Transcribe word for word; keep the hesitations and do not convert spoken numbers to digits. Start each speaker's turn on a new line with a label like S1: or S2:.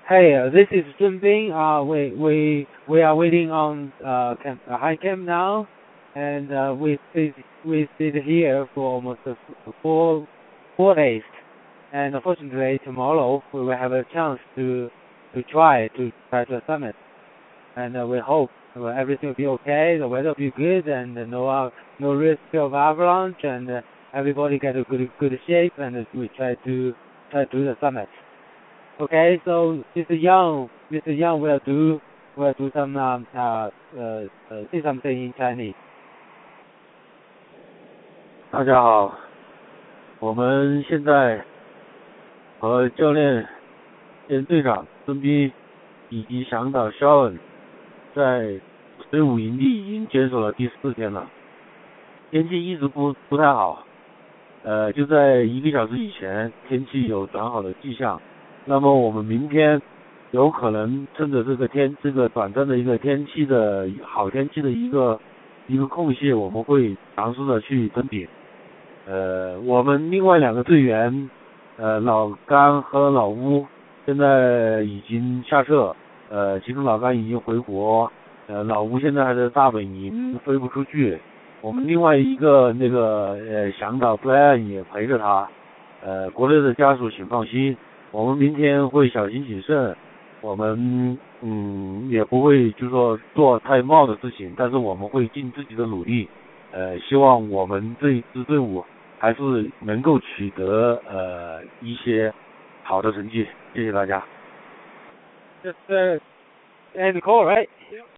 S1: Hey, uh, this is Junbin. Uh, we we we are waiting on uh, camp, uh high camp now, and uh, we sit we sit here for almost uh, four four days. And unfortunately, tomorrow we will have a chance to to try to try to summit. And uh, we hope uh, everything will be okay, the weather will be good, and uh, no uh, no risk of avalanche, and uh, everybody get a good good shape, and uh, we try to try to do the summit. Okay, so Mister Young, Mister Young will do will do some um, uh, uh, uh, say something in Chinese.
S2: 大家好，我们现在和教练兼队长孙斌以及向导肖恩在水舞营地已经坚守了第四天了，天气一直不不太好，呃，就在一个小时以前天气有转好的迹象，那么我们明天有可能趁着这个天这个短暂的一个天气的好天气的一个一个空隙，我们会尝试的去登顶。呃，我们另外两个队员，呃，老甘和老乌现在已经下撤，呃，其中老甘已经回国，呃，老乌现在还在大本营飞不出去。我们另外一个那个呃向导 Brian 也陪着他，呃，国内的家属请放心，我们明天会小心谨慎，我们嗯也不会就说做太冒的事情，但是我们会尽自己的努力，呃，希望我们这一支队伍还是能够取得呃一些好的成绩，谢谢大家。
S1: Just uh, end the call, right?